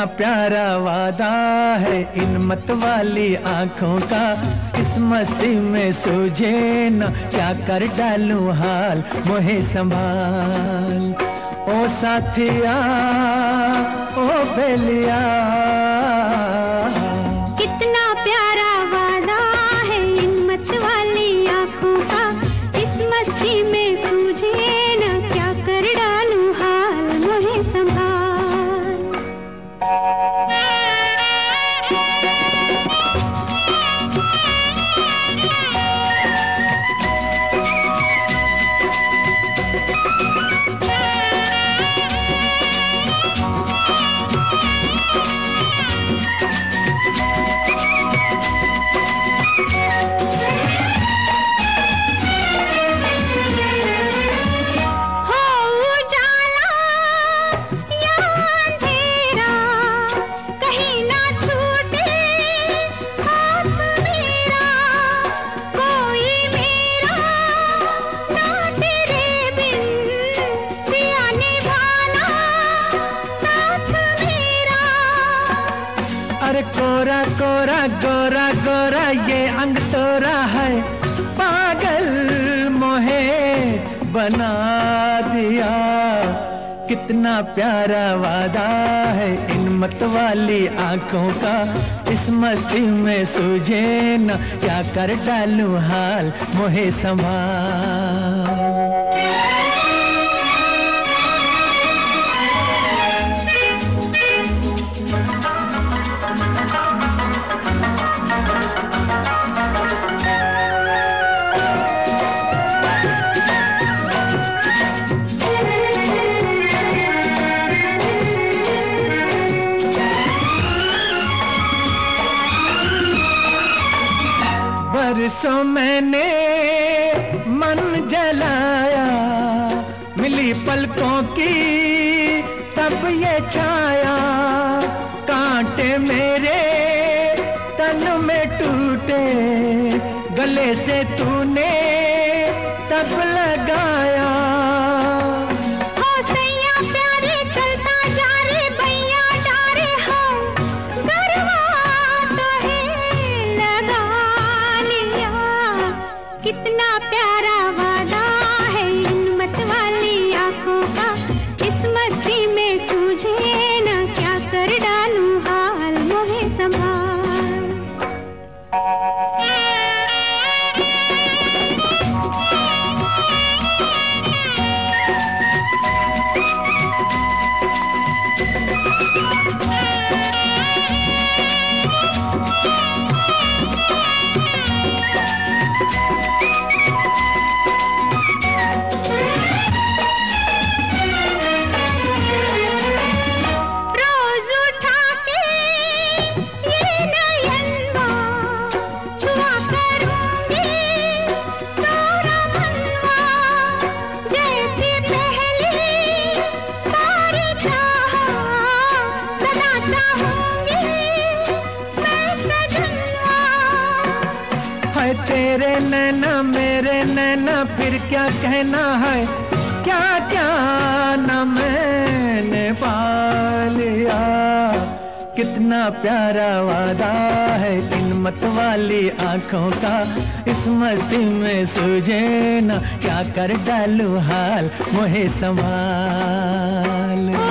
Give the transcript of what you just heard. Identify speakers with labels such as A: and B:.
A: प्यारा वादा है इन मत वाली आंखों का, इस मस्ती में सूझे न क्या कर डालूं हाल, मोहे संभाल ओ साथिया ओ बेलिया।
B: कितना प्यारा वादा है इन मत वाली आंखों का, इस मस्ती में सूझे न क्या कर डालूं हाल, मोहे संभाल।
A: अरे कोरा कोरा गोरा गोरा ये अंग तोरा है, पागल मोहे बना दिया। कितना प्यारा वादा है इन मत वाली आंखों का, इस मस्ती में सूझे न क्या कर डालूं हाल, मोहे संभाल। बरसों मैंने मन जलाया, मिली पलकों की तब ये छाया, कांटे मेरे तन में टूटे, गले से तूने तब लगाया।
B: कितना प्यारा वादा है इन मत वाली आंखों का, इस मस्ती में सूझे न क्या कर डालूं हाल, मोहे संभाल।
A: तेरे नैना मेरे नैना फिर क्या कहना है, क्या क्या न मैंने पा लिया। कितना प्यारा वादा है इन मत वाली आंखों का, इस मस्ती में सूझे न क्या कर डालूं हाल, मोहे संभाल।